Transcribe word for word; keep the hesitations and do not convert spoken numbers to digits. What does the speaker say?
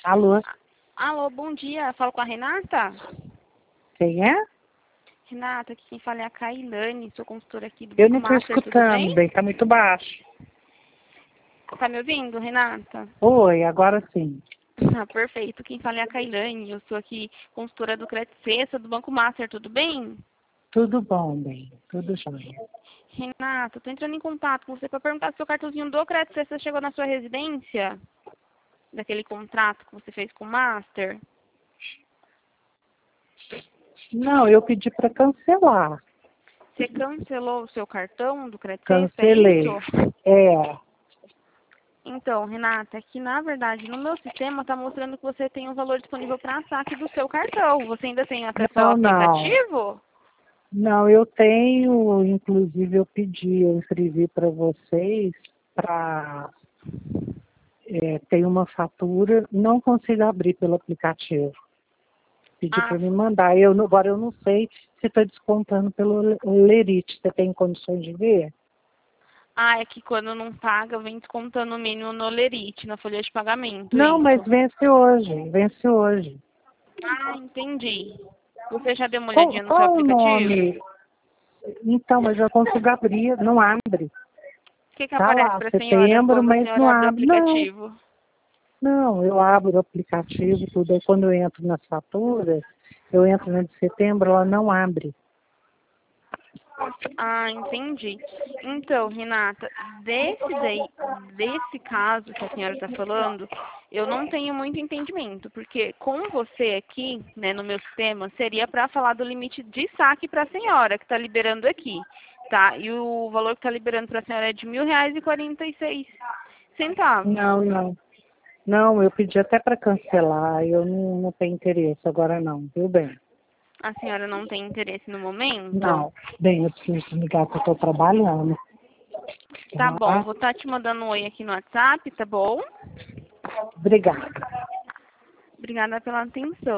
Alô? Alô, bom dia. Falo com a Renata? Quem é? Renata, aqui quem fala é a Kailane, sou consultora aqui do Eu Banco não estou Master, tudo bem? escutando bem, tá muito baixo. Tá me ouvindo, Renata? Oi, agora sim. Ah, perfeito. Quem fala é a Kailane, eu sou aqui consultora do Credit Cessa, do Banco Master, tudo bem? Tudo bom, bem, tudo jóia. Renata, tô entrando em contato com você para perguntar se seu cartãozinho do Credit Cessa chegou na sua residência, daquele contrato que você fez com o Master. Não, eu pedi para cancelar. Você cancelou o seu cartão do Credit Cessa, é Cancelei. isso? É. Então, Renata, aqui na verdade no meu sistema está mostrando que você tem um valor disponível para saque do seu cartão. Você ainda tem acesso ao Não, não. aplicativo? Não, eu tenho, inclusive eu pedi, eu escrevi para vocês para é, ter uma fatura, não consigo abrir pelo aplicativo. Pedi Ah, para me mandar. Eu, não- agora eu não sei se está descontando pelo Le- Lerite. Você tem condições de ver? ah, é que quando não paga, vem descontando o mínimo no Lerite, na folha de pagamento, Não, mas isso. vence hoje, vence hoje. Ah, entendi. Você já deu uma Qual, olhadinha no seu qual o aplicativo? nome? Então, mas eu consigo abrir, não abre. O que que Tá aparece lá, para a senhora setembro, quando a mas não senhora abre o abre. Não, aplicativo? não, eu abro o aplicativo, tudo. Aí quando eu entro nas faturas, eu entro na de setembro, ela não abre. Ah, entendi. Então, Renata, desse daí, desse caso que a senhora está falando, eu não tenho muito entendimento, porque com você aqui, né, no meu sistema, seria para falar do limite de saque para a senhora, que está liberando aqui, tá? E o valor que está liberando para a senhora é de mil reais e quarenta e seis centavos. Não, não. Não, eu pedi até para cancelar, eu não, não tenho interesse agora não, viu bem? A senhora não tem interesse no momento? Não, bem, eu preciso ligar que eu estou trabalhando. Tá bom, Tá? vou estar te mandando um oi aqui no WhatsApp, tá bom? Obrigada. Obrigada pela atenção.